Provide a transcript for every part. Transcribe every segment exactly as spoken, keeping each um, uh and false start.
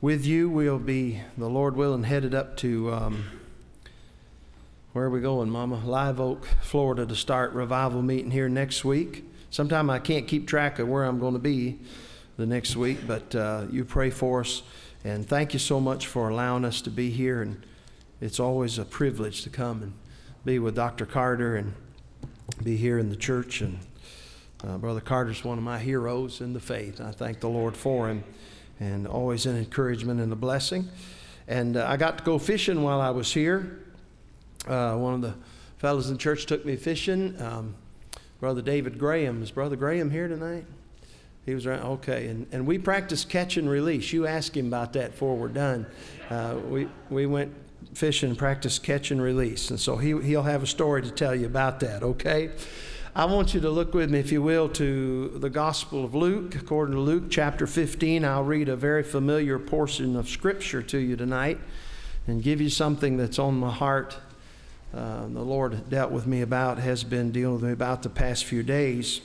with you. We'll be, the Lord willing, headed up to, um, where are we going, Mama? Live Oak, Florida, to start revival meeting here next week. Sometime I can't keep track of where I'm going to be the next week, but uh, you pray for us. And thank you so much for allowing us to be here. And it's always a privilege to come and be with Doctor Carter and be here in the church. And uh, Brother Carter's one of my heroes in the faith. I thank the Lord for him, and always an encouragement and a blessing. And uh, I got to go fishing while I was here. Uh, one of the fellows in church took me fishing. Um, Brother David Graham. Is Brother Graham here tonight? He was around. Okay. And, and we practiced catch and release. You ask him about that before we're done. Uh, we, we went fishing and practiced catch and release. And so he, he'll have a story to tell you about that. Okay. I want you to look with me, if you will, to the Gospel of Luke. According to Luke chapter fifteen, I'll read a very familiar portion of Scripture to you tonight and give you something that's on my heart. Uh, the Lord dealt with me about, has been dealing with me about the past few days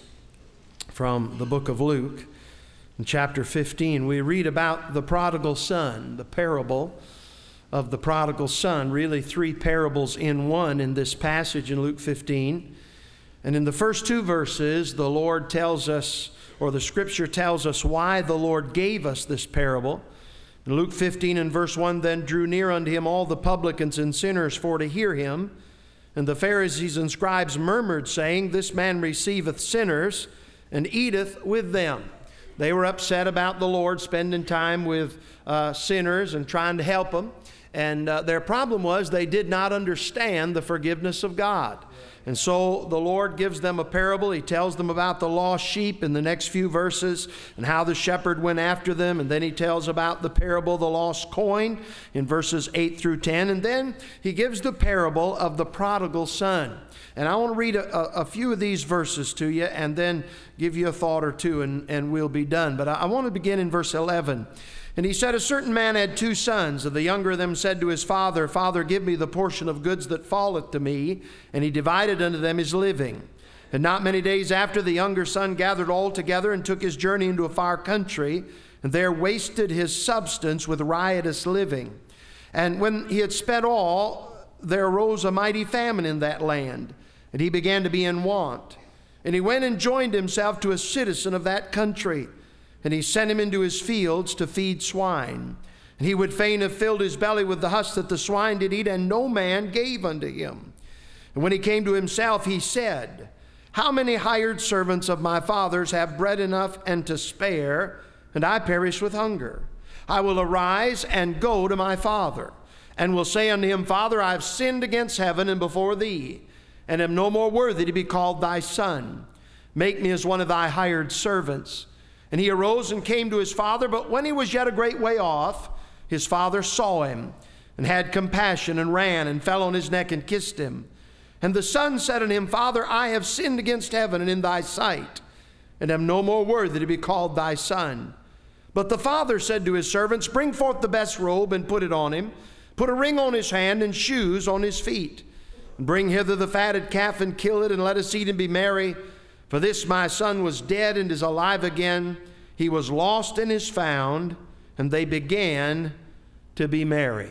from the book of Luke. In chapter fifteen, we read about the prodigal son, the parable of the prodigal son. Really three parables in one in this passage in Luke fifteen. And in the first two verses, the Lord tells us, or the Scripture tells us, why the Lord gave us this parable. In Luke fifteen and verse one, then drew near unto him all the publicans and sinners for to hear him. And the Pharisees and scribes murmured, saying, this man receiveth sinners and eateth with them. They were upset about the Lord spending time with uh, sinners and trying to help them. And uh, their problem was they did not understand the forgiveness of God. And so the Lord gives them a parable. He tells them about the lost sheep in the next few verses and how the shepherd went after them. And then he tells about the parable of the lost coin in verses eight through ten. And then he gives the parable of the prodigal son. And I want to read a, a, a few of these verses to you and then give you a thought or two, and, and we'll be done. But I, I want to begin in verse eleven. And he said, a certain man had two sons, and the younger of them said to his father, Father, give me the portion of goods that falleth to me. And he divided unto them his living. And not many days after, the younger son gathered all together and took his journey into a far country, and there wasted his substance with riotous living. And when he had spent all, there arose a mighty famine in that land, and he began to be in want. And he went and joined himself to a citizen of that country, and he sent him into his fields to feed swine. And he would fain have filled his belly with the husk that the swine did eat, and no man gave unto him. And when he came to himself, he said, how many hired servants of my father's have bread enough and to spare, and I perish with hunger? I will arise and go to my father, and will say unto him, Father, I have sinned against heaven and before thee, and am no more worthy to be called thy son. Make me as one of thy hired servants. And he arose and came to his father, but when he was yet a great way off, his father saw him, and had compassion, and ran, and fell on his neck, and kissed him. And the son said unto him, Father, I have sinned against heaven and in thy sight, and am no more worthy to be called thy son. But the father said to his servants, Bring forth the best robe, and put it on him. Put a ring on his hand, and shoes on his feet. And bring hither the fatted calf, and kill it, and let us eat and be merry. For this my son was dead and is alive again. He was lost and is found. And they began to be merry.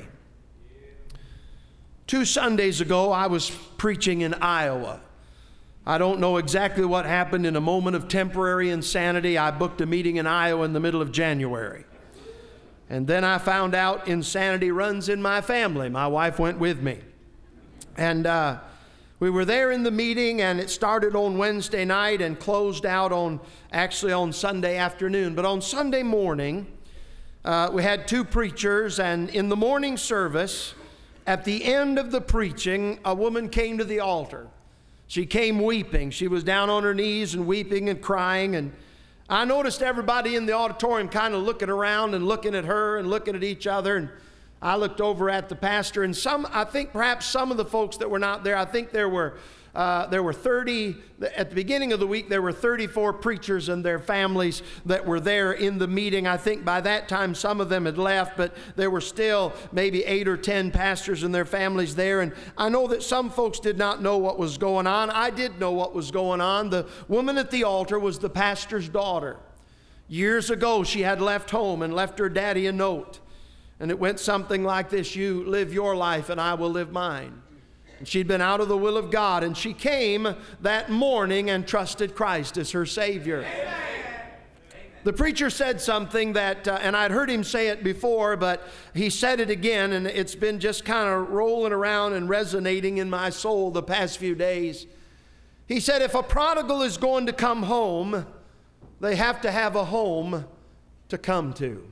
Two Sundays ago, I was preaching in Iowa. I don't know exactly what happened. In a moment of temporary insanity, I booked a meeting in Iowa in the middle of January. And then I found out insanity runs in my family. My wife went with me. And uh, we were there in the meeting, and it started on Wednesday night and closed out on, actually on Sunday afternoon. But on Sunday morning, uh, we had two preachers, and in the morning service, at the end of the preaching, a woman came to the altar. She came weeping. She was down on her knees and weeping and crying. And I noticed everybody in the auditorium kind of looking around and looking at her and looking at each other. And I looked over at the pastor, and some, I think perhaps some of the folks that were not there, I think there were uh, there were thirty, at the beginning of the week, there were thirty-four preachers and their families that were there in the meeting. I think by that time some of them had left, but there were still maybe eight or ten pastors and their families there. And I know that some folks did not know what was going on. I did know what was going on. The woman at the altar was the pastor's daughter. Years ago, she had left home and left her daddy a note. And it went something like this: you live your life and I will live mine. And she'd been out of the will of God, and she came that morning and trusted Christ as her Savior. Amen. The preacher said something that, uh, and I'd heard him say it before, but he said it again, and it's been just kind of rolling around and resonating in my soul the past few days. He said, if a prodigal is going to come home, they have to have a home to come to.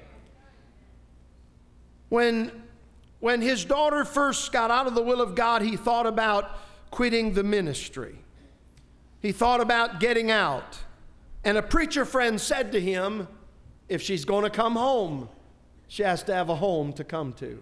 When, when his daughter first got out of the will of God, he thought about quitting the ministry. He thought about getting out. And a preacher friend said to him, if she's going to come home, she has to have a home to come to.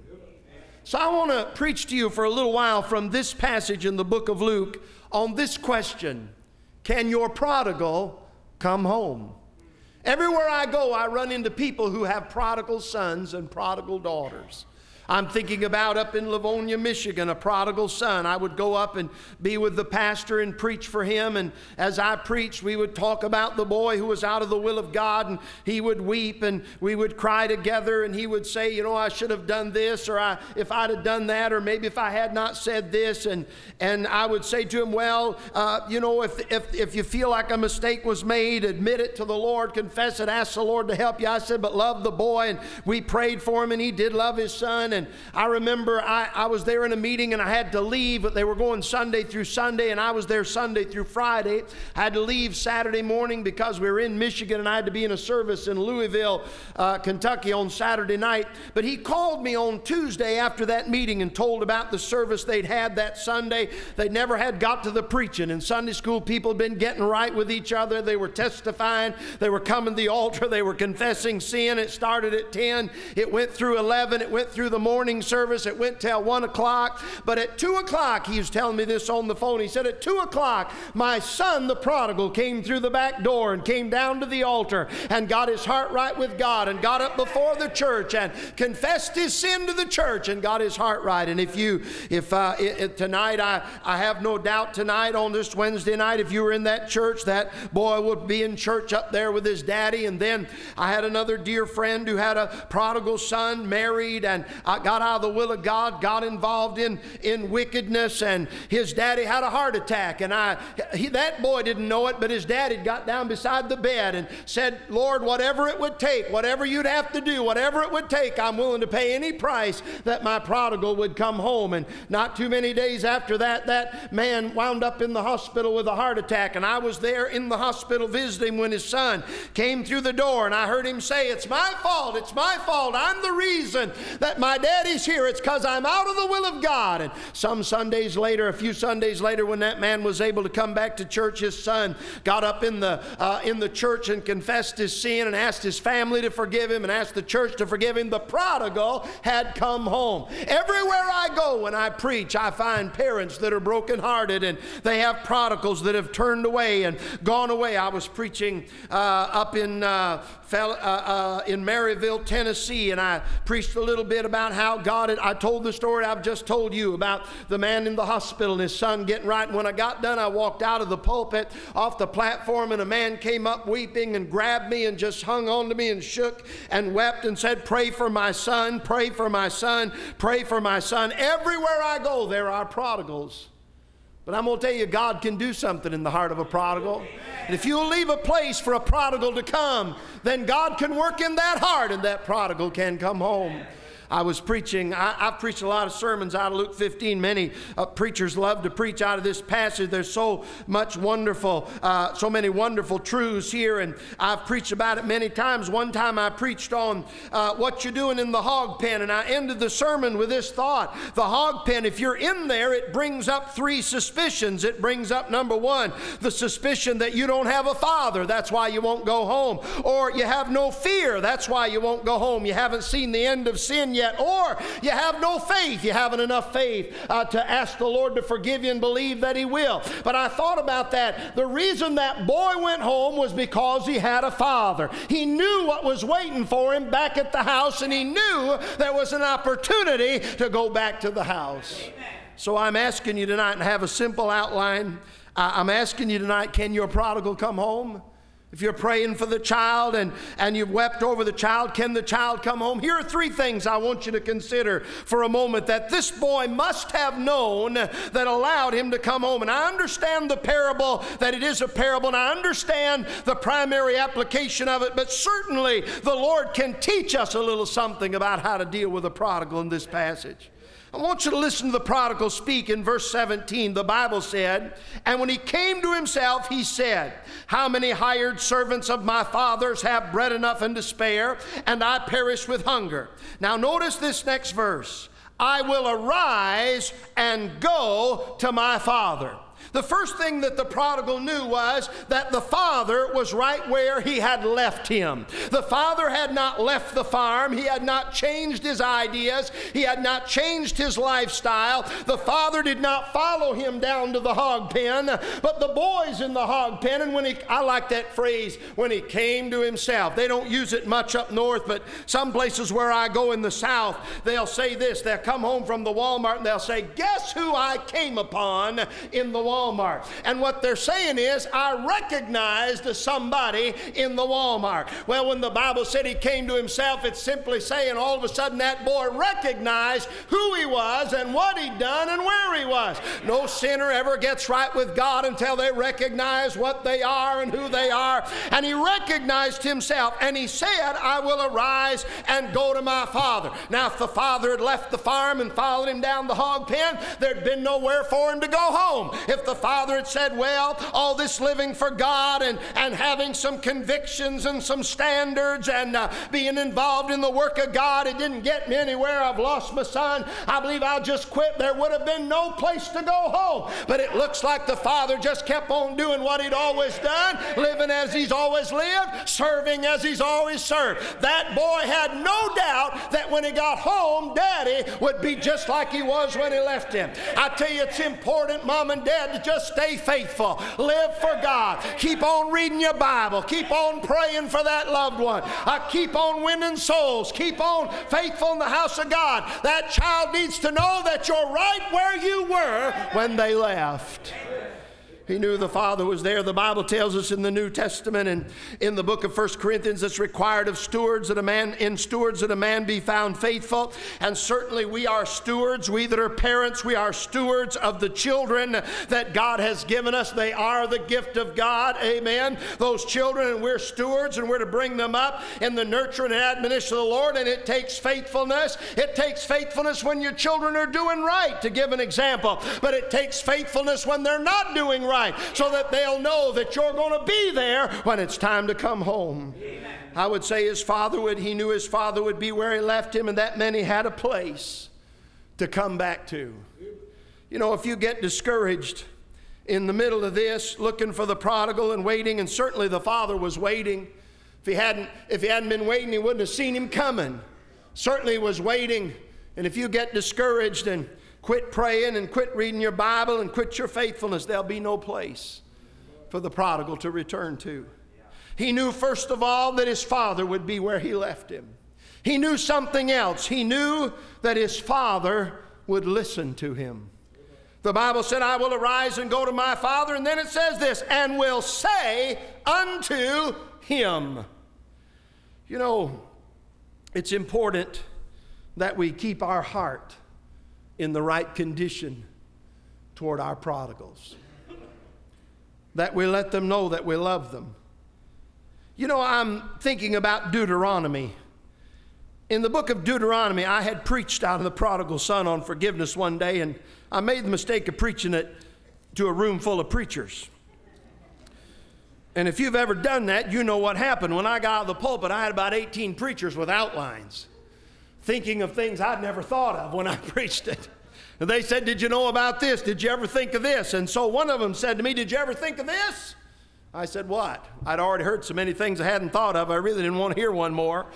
So I want to preach to you for a little while from this passage in the book of Luke on this question: can your prodigal come home? Everywhere I go, I run into people who have prodigal sons and prodigal daughters. I'm thinking about up in Livonia, Michigan, a prodigal son. I would go up and be with the pastor and preach for him. And as I preached, we would talk about the boy who was out of the will of God. And he would weep and we would cry together. And he would say, you know, I should have done this, or I, if I'd have done that, or maybe if I had not said this. And, and I would say to him, well, uh, you know, if, if, if you feel like a mistake was made, admit it to the Lord, confess it, ask the Lord to help you. I said, but love the boy. And we prayed for him, and he did love his son. And I remember I, I was there in a meeting and I had to leave, but they were going Sunday through Sunday, and I was there Sunday through Friday. I had to leave Saturday morning because we were in Michigan, and I had to be in a service in Louisville, uh, Kentucky on Saturday night. But he called me on Tuesday after that meeting and told about the service they'd had that Sunday. They never had got to the preaching. In Sunday school, people had been getting right with each other. They were testifying. They were coming to the altar. They were confessing sin. It started at ten. It went through eleven. It went through the morning service. It went till one o'clock. But at two o'clock, he was telling me this on the phone. He said, at two o'clock, my son, the prodigal, came through the back door and came down to the altar and got his heart right with God and got up before the church and confessed his sin to the church and got his heart right. And if you, if uh, it, it, tonight, I, I have no doubt tonight on this Wednesday night, if you were in that church, that boy would be in church up there with his daddy. And then I had another dear friend who had a prodigal son, married, and I got out of the will of God, got involved in, in wickedness, and his daddy had a heart attack. And I, he, that boy didn't know it, but his daddy got down beside the bed and said, Lord, whatever it would take, whatever you'd have to do, whatever it would take, I'm willing to pay any price that my prodigal would come home. And not too many days after that, that man wound up in the hospital with a heart attack. And I was there in the hospital visiting when his son came through the door, and I heard him say, it's my fault, it's my fault, I'm the reason that my daddy's here. It's because I'm out of the will of God. And some Sundays later, a few Sundays later, when that man was able to come back to church, his son got up in the uh, in the church and confessed his sin and asked his family to forgive him and asked the church to forgive him. The prodigal had come home. Everywhere I go when I preach, I find parents that are brokenhearted, and they have prodigals that have turned away and gone away. I was preaching uh, up in uh, fell, uh, uh, in Maryville, Tennessee, and I preached a little bit about how God had, I told the story I've just told you about the man in the hospital and his son getting right. And when I got done, I walked out of the pulpit off the platform, and a man came up weeping and grabbed me and just hung on to me and shook and wept and said, pray for my son, pray for my son, pray for my son. Everywhere I go, there are prodigals. But I'm going to tell you, God can do something in the heart of a prodigal. And if you'll leave a place for a prodigal to come, then God can work in that heart, and that prodigal can come home. I was preaching, I, I've preached a lot of sermons out of Luke fifteen. Many uh, preachers love to preach out of this passage. There's so much wonderful, uh, so many wonderful truths here, and I've preached about it many times. One time I preached on uh, what you're doing in the hog pen, and I ended the sermon with this thought. The hog pen, if you're in there, it brings up three suspicions. It brings up, number one, the suspicion that you don't have a father. That's why you won't go home. Or you have no fear. That's why you won't go home. You haven't seen the end of sin yet. Or you have no faith. You haven't enough faith uh, to ask the Lord to forgive you and believe that He will. But I thought about that. The reason that boy went home was because he had a father. He knew what was waiting for him back at the house, and he knew there was an opportunity to go back to the house. Amen. So I'm asking you tonight, and have a simple outline. Uh, I'm asking you tonight, can your prodigal come home? If you're praying for the child and, and you've wept over the child, can the child come home? Here are three things I want you to consider for a moment that this boy must have known that allowed him to come home. And I understand the parable, that it is a parable, and I understand the primary application of it, but certainly the Lord can teach us a little something about how to deal with a prodigal in this passage. I want you to listen to the prodigal speak in verse seventeen. The Bible said, "And when he came to himself, he said, How many hired servants of my father's have bread enough and to spare, and I perish with hunger?" Now notice this next verse. "I will arise and go to my father." The first thing that the prodigal knew was that the father was right where he had left him. The father had not left the farm. He had not changed his ideas. He had not changed his lifestyle. The father did not follow him down to the hog pen, but the boy's in the hog pen. And when he, I like that phrase, when he came to himself. They don't use it much up north, but some places where I go in the south, they'll say this. They'll come home from the Walmart and they'll say, "Guess who I came upon in the Walmart?" Walmart. And what they're saying is, I recognized somebody in the Walmart. Well, when the Bible said he came to himself, it's simply saying all of a sudden that boy recognized who he was and what he'd done and where he was. No sinner ever gets right with God until they recognize what they are and who they are. And he recognized himself, and he said, "I will arise and go to my father." Now, if the father had left the farm and followed him down the hog pen, there'd been nowhere for him to go home. If the father had said, "Well, all this living for God and, and having some convictions and some standards and uh, being involved in the work of God, it didn't get me anywhere. I've lost my son. I believe I'll just quit," there would have been no place to go home. But it looks like the father just kept on doing what he'd always done, living as he's always lived, serving as he's always served. That boy had no doubt that when he got home, Daddy would be just like he was when he left him. I tell you, it's important, Mom and Dad, to just stay faithful. Live for God. Keep on reading your Bible. Keep on praying for that loved one. Uh, keep on winning souls. Keep on faithful in the house of God. That child needs to know that you're right where you were when they left. He knew the father was there. The Bible tells us in the New Testament and in the book of First Corinthians, it's required of stewards that a man, in stewards that a man be found faithful. And certainly we are stewards. We that are parents, we are stewards of the children that God has given us. They are the gift of God. Amen. Those children, and we're stewards, and we're to bring them up in the nurture and admonition of the Lord. And it takes faithfulness. It takes faithfulness when your children are doing right, to give an example. But it takes faithfulness when they're not doing right, so that they'll know that you're going to be there when it's time to come home. Amen. I would say his father would, he knew his father would be where he left him, and that meant he had a place to come back to. You know, if you get discouraged in the middle of this, looking for the prodigal and waiting, and certainly the father was waiting. If he hadn't, if he hadn't been waiting, he wouldn't have seen him coming. Certainly he was waiting. And if you get discouraged and quit praying and quit reading your Bible and quit your faithfulness, there'll be no place for the prodigal to return to. He knew, first of all, that his father would be where he left him. He knew something else. He knew that his father would listen to him. The Bible said, "I will arise and go to my father," and then it says this, "and will say unto him." You know, it's important that we keep our heart in the right condition toward our prodigals, that we let them know that we love them. You know, I'm thinking about Deuteronomy. In the book of Deuteronomy, I had preached out of the prodigal son on forgiveness one day, and I made the mistake of preaching it to a room full of preachers. And if you've ever done that, you know what happened. When I got out of the pulpit, I had about eighteen preachers with outlines, thinking of things I'd never thought of when I preached it. And they said, "Did you know about this? Did you ever think of this?" And so one of them said to me, "Did you ever think of this?" I said, "What?" I'd already heard so many things I hadn't thought of, I really didn't want to hear one more.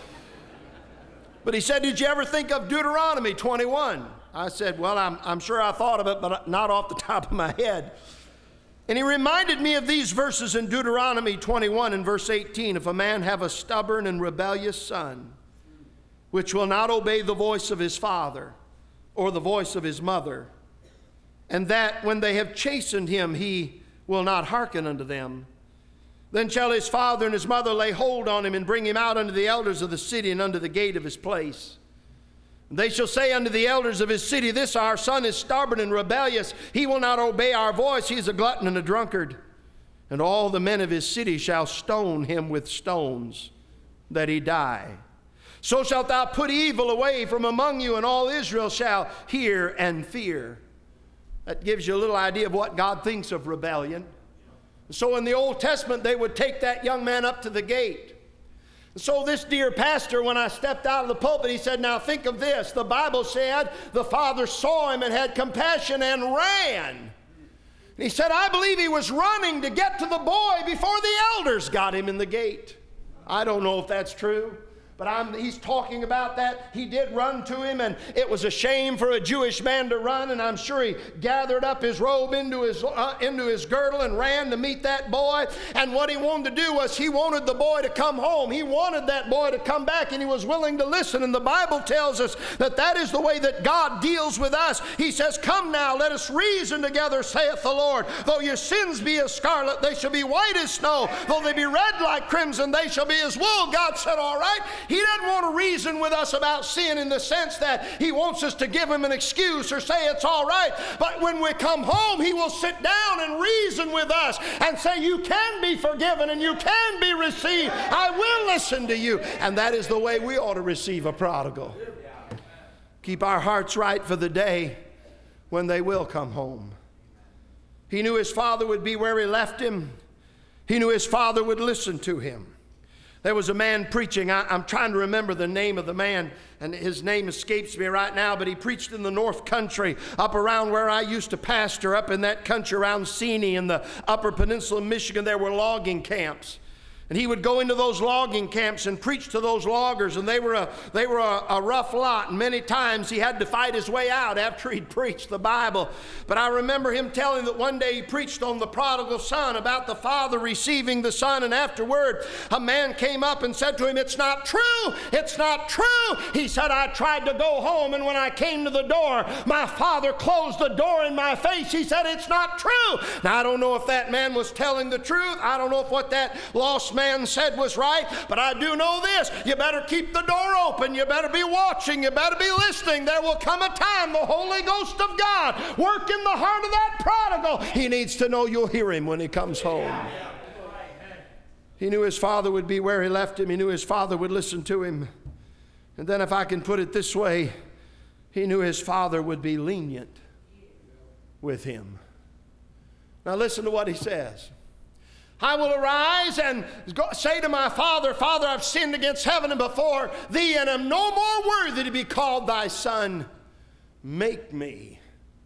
But he said, "Did you ever think of Deuteronomy twenty-one? I said, "Well, I'm, I'm sure I thought of it, but not off the top of my head." And he reminded me of these verses in Deuteronomy twenty-one and verse eighteen. "If a man have a stubborn and rebellious son, which will not obey the voice of his father or the voice of his mother, and that when they have chastened him, he will not hearken unto them, Then shall his father and his mother lay hold on him and bring him out unto the elders of the city and unto the gate of his place. They shall say unto the elders of his city, This our son is stubborn and rebellious. He will not obey our voice. He is a glutton and a drunkard. And all the men of his city shall stone him with stones, that he die. So shalt thou put evil away from among you, and all Israel shall hear and fear. That gives you a little idea of what God thinks of rebellion. So in the Old Testament, they would take that young man up to the gate. So this dear pastor, when I stepped out of the pulpit, he said, now think of this. The Bible said the father saw him and had compassion and ran. And he said, I believe he was running to get to the boy before the elders got him in the gate. I don't know if that's true. But I'm, he's talking about that. He did run to him, and it was a shame for a Jewish man to run, and I'm sure he gathered up his robe into his, uh, into his girdle and ran to meet that boy. And what he wanted to do was he wanted the boy to come home. He wanted that boy to come back, and he was willing to listen. And the Bible tells us that that is the way that God deals with us. He says, come now, let us reason together, saith the Lord. Though your sins be as scarlet, they shall be white as snow. Though they be red like crimson, they shall be as wool. God said, all right. He doesn't want to reason with us about sin in the sense that he wants us to give him an excuse or say it's all right. But when we come home, he will sit down and reason with us and say, you can be forgiven and you can be received. I will listen to you. And that is the way we ought to receive a prodigal. Keep our hearts right for the day when they will come home. He knew his father would be where he left him. He knew his father would listen to him. There was a man preaching. I, I'm trying to remember the name of the man, and his name escapes me right now, but he preached in the North Country, up around where I used to pastor, up in that country around Seney in the Upper Peninsula of Michigan. There were logging camps. And he would go into those logging camps and preach to those loggers, and they were a, they were a, a rough lot, and many times he had to fight his way out after he'd preached the Bible. But I remember him telling that one day he preached on the prodigal son, about the father receiving the son, and afterward a man came up and said to him, it's not true, it's not true. He said, I tried to go home, and when I came to the door, my father closed the door in my face. He said, it's not true. Now, I don't know if that man was telling the truth. I don't know if what that lost man man said was right, but I do know this: you better keep the door open, you better be watching, you better be listening. There will come a time the Holy Ghost of God work in the heart of that prodigal. He needs to know you'll hear him when he comes home. He knew his father would be where he left him. He knew his father would listen to him. And then, if I can put it this way, he knew his father would be lenient with him. Now listen to what he says. I will arise and go, say to my father, Father, I've sinned against heaven and before thee, and am no more worthy to be called thy son. Make me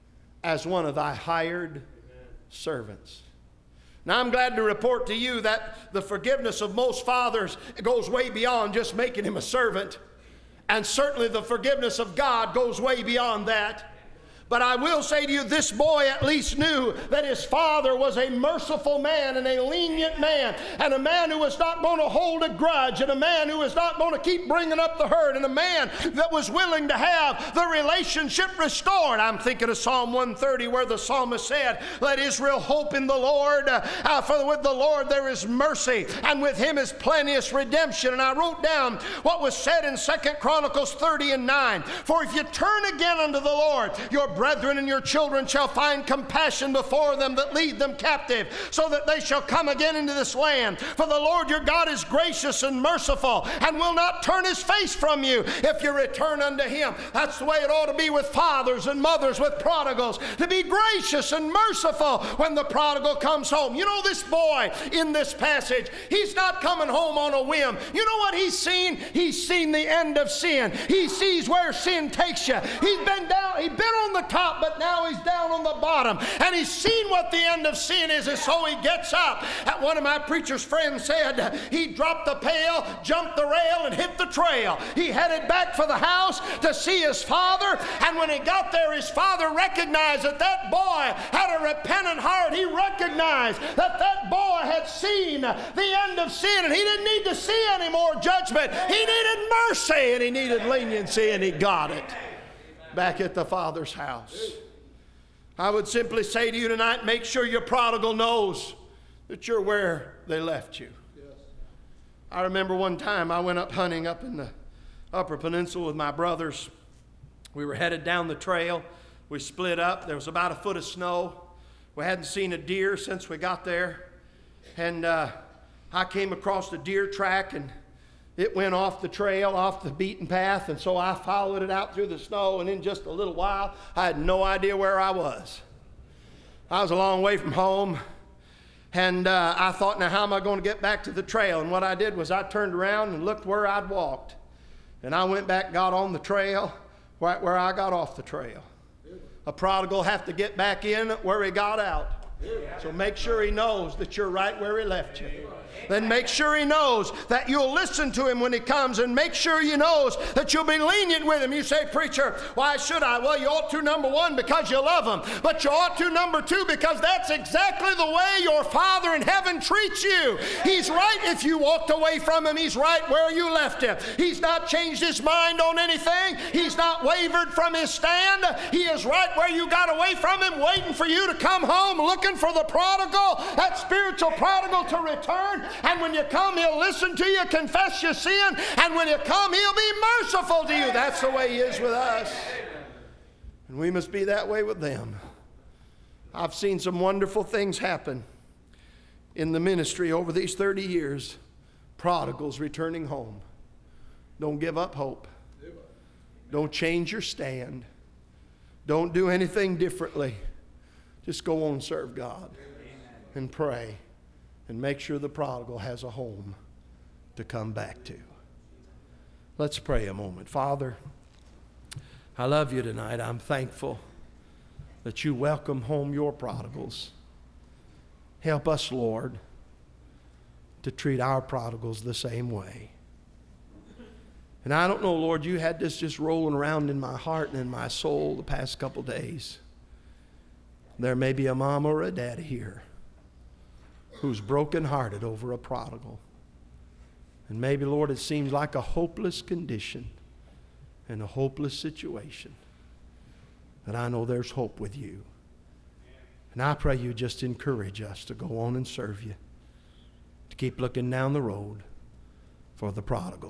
as one of thy hired servants. Now, I'm glad to report to you that the forgiveness of most fathers goes way beyond just making him a servant. And certainly the forgiveness of God goes way beyond that. But I will say to you, this boy at least knew that his father was a merciful man and a lenient man, and a man who was not going to hold a grudge, and a man who was not going to keep bringing up the hurt, and a man that was willing to have the relationship restored. I'm thinking of Psalm one thirty, where the psalmist said, let Israel hope in the Lord, uh, for with the Lord there is mercy, and with him is plenteous redemption. And I wrote down what was said in Second Chronicles thirty and nine. For if you turn again unto the Lord, your brethren and your children shall find compassion before them that lead them captive, so that they shall come again into this land. For the Lord your God is gracious and merciful, and will not turn his face from you if you return unto him. That's the way it ought to be with fathers and mothers, with prodigals, to be gracious and merciful when the prodigal comes home. You know, this boy in this passage, he's not coming home on a whim. You know what he's seen? He's seen the end of sin. He sees where sin takes you. He's been down, he's been on the top, but now he's down on the bottom, and he's seen what the end of sin is, and so he gets up. One of my preacher's friends said he dropped the pail, jumped the rail, and hit the trail. He headed back for the house to see his father, and when he got there, his father recognized that that boy had a repentant heart. He recognized that that boy had seen the end of sin, and he didn't need to see any more judgment. He needed mercy, and he needed leniency, and he got it back at the Father's house. I would simply say to you tonight, make sure your prodigal knows that you're where they left you. I remember one time I went up hunting up in the Upper Peninsula with my brothers. We were headed down the trail. We split up. There was about a foot of snow. We hadn't seen a deer since we got there. And uh, I came across a deer track, and it went off the trail, off the beaten path, and so I followed it out through the snow, and in just a little while, I had no idea where I was. I was a long way from home. And uh, I thought, now how am I going to get back to the trail? And what I did was I turned around and looked where I'd walked. And I went back, got on the trail, right where I got off the trail. A prodigal have to get back in where he got out. So make sure he knows that you're right where he left you. Then make sure he knows that you'll listen to him when he comes, and make sure he knows that you'll be lenient with him. You say, preacher, why should I? Well, you ought to, number one, because you love him. But you ought to, number two, because that's exactly the way your Father in heaven treats you. He's right if you walked away from him. He's right where you left him. He's not changed his mind on anything. He's not wavered from his stand. He is right where you got away from him, waiting for you to come home, looking for the prodigal, that spiritual prodigal, to return. And when you come, he'll listen to you, confess your sin, and when you come, he'll be merciful to you. That's the way he is with us. And we must be that way with them. I've seen some wonderful things happen in the ministry over these thirty years. Prodigals returning home. Don't give up hope. Don't change your stand. Don't do anything differently. Just go on and serve God and pray. And make sure the prodigal has a home to come back to. Let's pray a moment. Father, I love you tonight. I'm thankful that you welcome home your prodigals. Help us, Lord, to treat our prodigals the same way. And I don't know, Lord, you had this just rolling around in my heart and in my soul the past couple days. There may be a mom or a dad here who's brokenhearted over a prodigal. And maybe, Lord, it seems like a hopeless condition and a hopeless situation. But I know there's hope with you. And I pray you just encourage us to go on and serve you, to keep looking down the road for the prodigal.